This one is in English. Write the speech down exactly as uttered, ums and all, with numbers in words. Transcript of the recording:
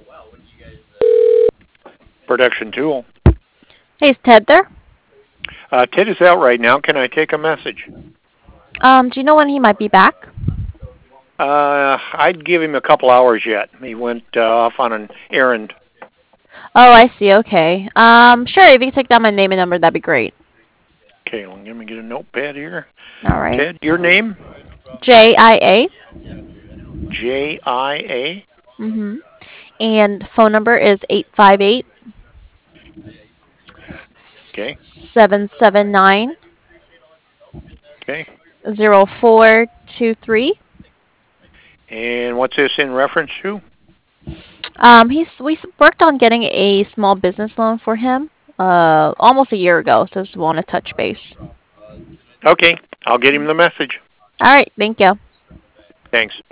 Production tool. Hey, is Ted there? Uh, Ted is out right now. Can I take a message? Um, do you know when he might be back? Uh, I'd give him a couple hours yet. He went uh, off on an errand. Oh, I see. Okay. Um, sure. If you could take down my name and number, that'd be great. Okay, let me get a notepad here. All right. Ted, your name? J I A. J I A. Mhm. And phone number is eight five eight Okay. seven seven nine Okay. zero four two three. And what's this in reference to? Um, he's we s- worked on getting a small business loan for him uh almost a year ago, so just want to touch base. Okay, I'll get him the message. All right. Thank you. Thanks.